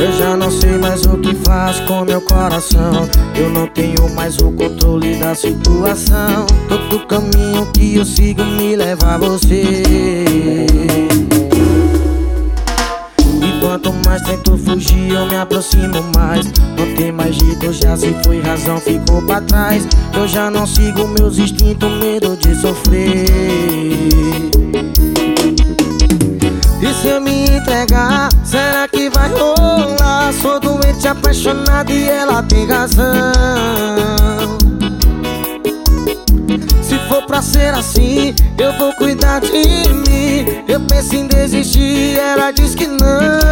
Eu já não sei mais o que faço com meu coração. Eu não tenho mais o controle da situação. Todo caminho que eu sigo me leva a você. E quanto mais tento fugir, eu me aproximo mais. Não tem mais jeito, já se foi, razão ficou pra trás. Eu já não sigo meus instintos, medo de sofrer. E se eu me entregar, será que vai rolar? Sou doente, apaixonado e ela tem razão. Se for pra ser assim, eu vou cuidar de mim. Eu penso em desistir, ela diz que não.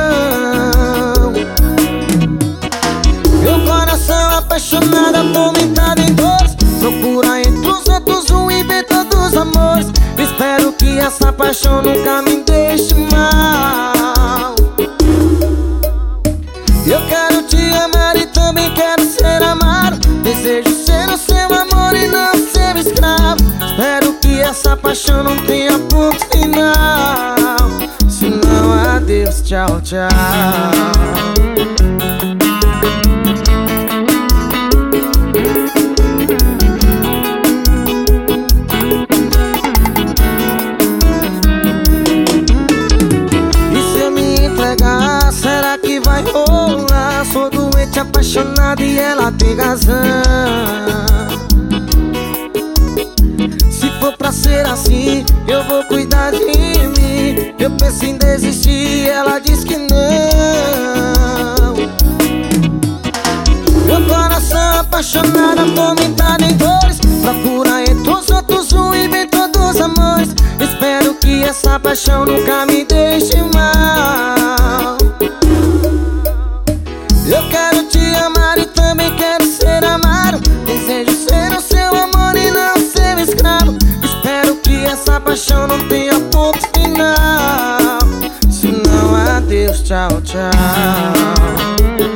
Meu coração apaixonado, atormentado em dores, procura entre os outros um inventor dos amores. Espero que essa paixão nunca me deixe mal. Eu quero te amar e também quero ser amado. Desejo ser o seu amor e não ser escravo. Espero que essa paixão não tenha ponto final. Se não, adeus, tchau, tchau. Será que vai rolar? Sou doente, apaixonado e ela tem razão. Se for pra ser assim, eu vou cuidar de mim. Eu penso em desistir, ela diz que não. Meu coração apaixonado, atormentado em dores, procura entre os outros um inventor dos amores. Espero que essa paixão nunca me deixe mal. Eu quero te amar e também quero ser amado. Desejo ser o seu amor e não ser escravo. Espero que essa paixão não tenha ponto final. Se não, adeus, tchau, tchau.